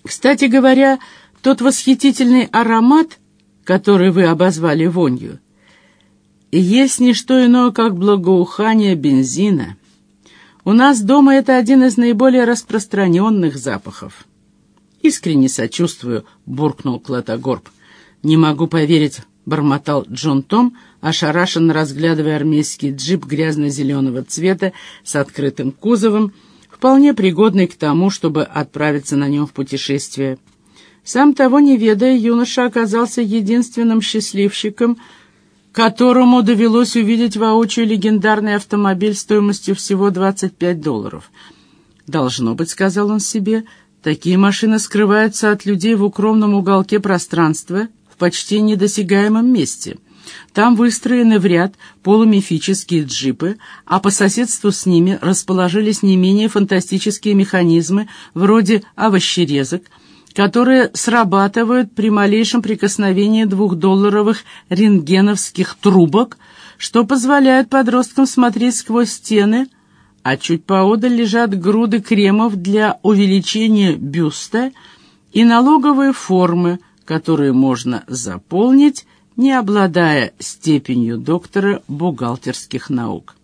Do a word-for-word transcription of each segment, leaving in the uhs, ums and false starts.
Кстати говоря, тот восхитительный аромат, который вы обозвали вонью, есть не что иное, как благоухание бензина. У нас дома это один из наиболее распространенных запахов. «Искренне сочувствую», — буркнул Клотогорб. «Не могу поверить», — бормотал Джон Том, ошарашенно разглядывая армейский джип грязно-зеленого цвета с открытым кузовом, вполне пригодный к тому, чтобы отправиться на нем в путешествие. Сам того не ведая, юноша оказался единственным счастливчиком, которому довелось увидеть воочию легендарный автомобиль стоимостью всего двадцать пять долларов. «Должно быть», — сказал он себе, — «такие машины скрываются от людей в укромном уголке пространства, в почти недосягаемом месте. Там выстроены в ряд полумифические джипы, а по соседству с ними расположились не менее фантастические механизмы, вроде овощерезок, которые срабатывают при малейшем прикосновении двухдолларовых рентгеновских трубок, что позволяет подросткам смотреть сквозь стены, а чуть поодаль лежат груды кремов для увеличения бюста и налоговые формы, которые можно заполнить, не обладая степенью доктора бухгалтерских наук».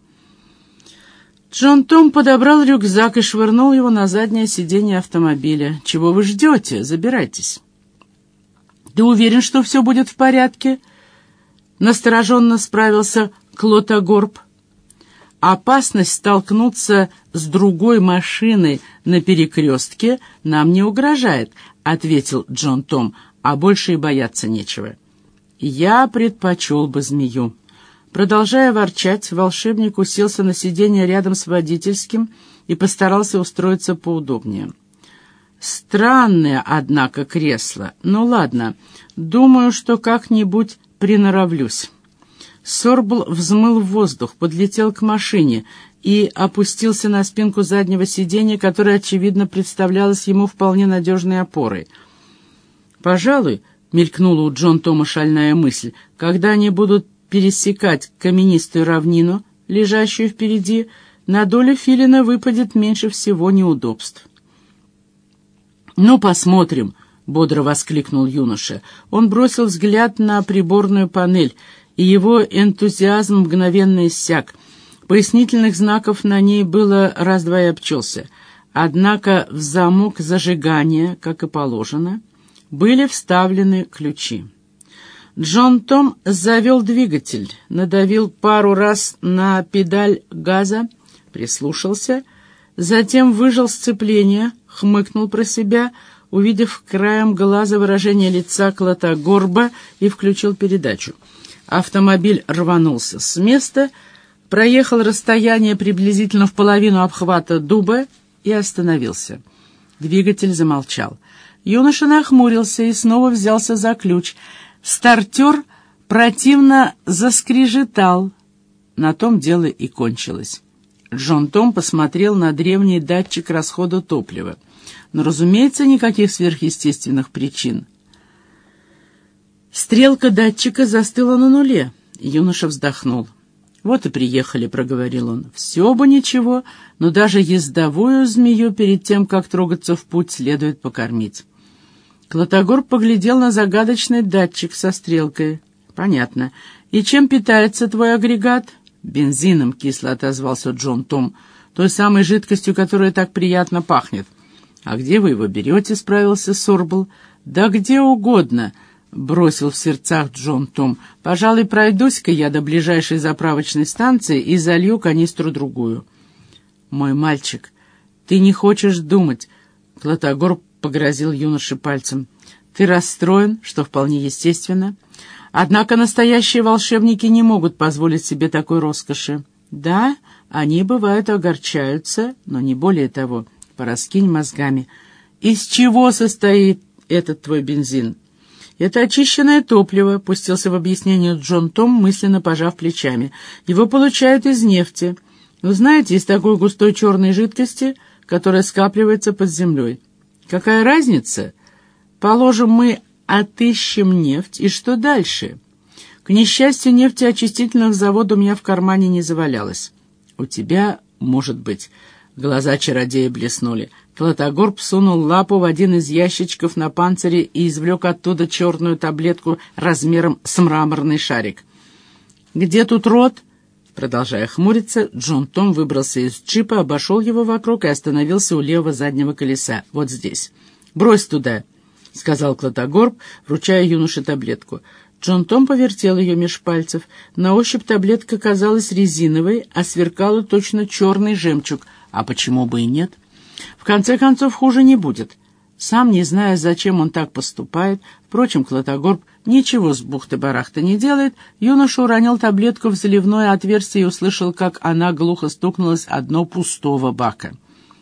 Джон Том подобрал рюкзак и швырнул его на заднее сиденье автомобиля. «Чего вы ждете? Забирайтесь». «Ты уверен, что все будет в порядке?» Настороженно справился Клотогорб. «Опасность столкнуться с другой машиной на перекрестке нам не угрожает», — ответил Джон Том, — «а больше и бояться нечего». «Я предпочел бы змею». Продолжая ворчать, волшебник уселся на сиденье рядом с водительским и постарался устроиться поудобнее. «Странное, однако, кресло. Ну ладно, думаю, что как-нибудь приноровлюсь». Сорбл взмыл в воздух, подлетел к машине и опустился на спинку заднего сиденья, которое, очевидно, представлялось ему вполне надежной опорой. «Пожалуй», — мелькнула у Джон Тома шальная мысль, — «когда они будут пересекать каменистую равнину, лежащую впереди, на долю филина выпадет меньше всего неудобств». «Ну, посмотрим», — бодро воскликнул юноша. Он бросил взгляд на приборную панель, и его энтузиазм мгновенно иссяк. Пояснительных знаков на ней было раз-два и обчелся. Однако в замок зажигания, как и положено, были вставлены ключи. Джон Том завел двигатель, надавил пару раз на педаль газа, прислушался, затем выжал сцепление, хмыкнул про себя, увидев краем глаза выражение лица Клотогорба, и включил передачу. Автомобиль рванулся с места, проехал расстояние приблизительно в половину обхвата дуба и остановился. Двигатель замолчал. Юноша нахмурился и снова взялся за ключ. Стартер противно заскрежетал. На том дело и кончилось. Джон Том посмотрел на древний датчик расхода топлива. Но, разумеется, никаких сверхъестественных причин. Стрелка датчика застыла на нуле. Юноша вздохнул. «Вот и приехали», — проговорил он. «Все бы ничего, но даже ездовую змею перед тем, как трогаться в путь, следует покормить». Клотогорб поглядел на загадочный датчик со стрелкой. «Понятно. И чем питается твой агрегат?» «Бензином», — кисло отозвался Джон Том. «Той самой жидкостью, которая так приятно пахнет». «А где вы его берете?» — справился Сорбл. «Да где угодно», — бросил в сердцах Джон Том. «Пожалуй, пройдусь-ка я до ближайшей заправочной станции и залью канистру-другую». «Мой мальчик, ты не хочешь думать», — Клотогорб погрозил юноше пальцем. «Ты расстроен, что вполне естественно. Однако настоящие волшебники не могут позволить себе такой роскоши. Да, они, бывают, огорчаются, но не более того. Пораскинь мозгами. Из чего состоит этот твой бензин?» «Это очищенное топливо», — пустился в объяснение Джон Том, мысленно пожав плечами. «Его получают из нефти. Вы знаете, из такой густой черной жидкости, которая скапливается под землей. Какая разница? Положим, мы отыщем нефть, и что дальше? К несчастью, нефтеочистительных заводов у меня в кармане не завалялось. У тебя, может быть». Глаза чародея блеснули. Клотогорб сунул лапу в один из ящичков на панцире и извлек оттуда черную таблетку размером с мраморный шарик. «Где тут рот?» Продолжая хмуриться, Джон Том выбрался из джипа, обошел его вокруг и остановился у левого заднего колеса. «Вот здесь. Брось туда», — сказал Клотогорб, вручая юноше таблетку. Джон Том повертел ее меж пальцев. На ощупь таблетка казалась резиновой, а сверкала точно черный жемчуг. А почему бы и нет? В конце концов, хуже не будет. Сам не зная, зачем он так поступает, впрочем, Клотогорб ничего с бухты-барахты не делает, юноша уронил таблетку в заливное отверстие и услышал, как она глухо стукнулась о дно пустого бака.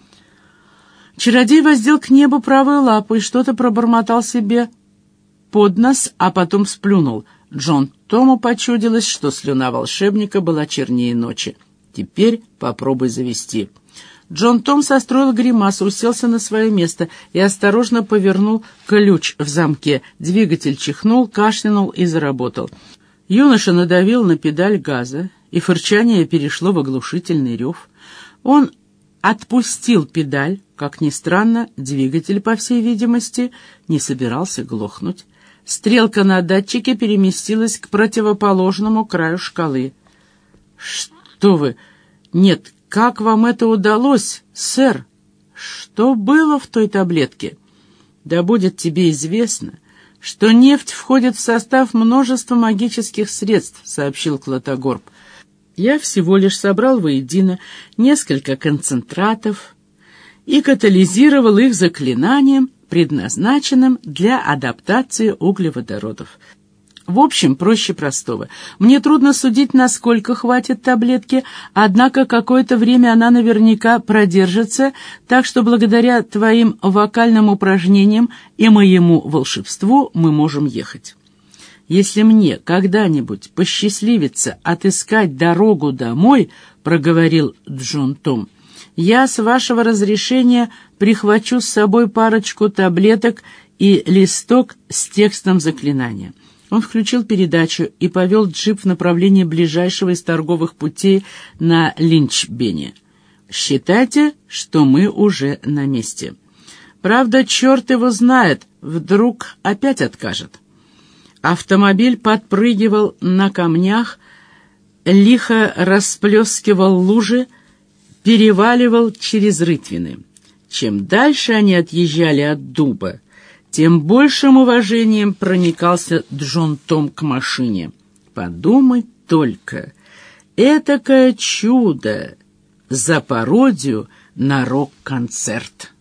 Чародей воздел к небу правую лапу и что-то пробормотал себе под нос, а потом сплюнул. Джон Тому почудилось, что слюна волшебника была чернее ночи. «Теперь попробуй завести». Джон Том состроил гримасу, уселся на свое место и осторожно повернул ключ в замке. Двигатель чихнул, кашлянул и заработал. Юноша надавил на педаль газа, и фырчание перешло в оглушительный рев. Он отпустил педаль. Как ни странно, двигатель, по всей видимости, не собирался глохнуть. Стрелка на датчике переместилась к противоположному краю шкалы. «Что вы? Нет, как вам это удалось, сэр? Что было в той таблетке?» «Да будет тебе известно, что нефть входит в состав множества магических средств», — сообщил Клотогорб. «Я всего лишь собрал воедино несколько концентратов и катализировал их заклинанием, предназначенным для адаптации углеводородов. В общем, проще простого. Мне трудно судить, насколько хватит таблетки, однако какое-то время она наверняка продержится, так что благодаря твоим вокальным упражнениям и моему волшебству мы можем ехать. Если мне когда-нибудь посчастливится отыскать дорогу домой, — проговорил Джон Том, — я, с вашего разрешения, прихвачу с собой парочку таблеток и листок с текстом заклинания». Он включил передачу и повел джип в направлении ближайшего из торговых путей на Линчбене. «Считайте, что мы уже на месте. Правда, черт его знает, вдруг опять откажет». Автомобиль подпрыгивал на камнях, лихо расплескивал лужи, переваливал через рытвины. Чем дальше они отъезжали от дуба, тем большим уважением проникался Джон Том к машине. Подумать только, этакое чудо за пародию на рок-концерт.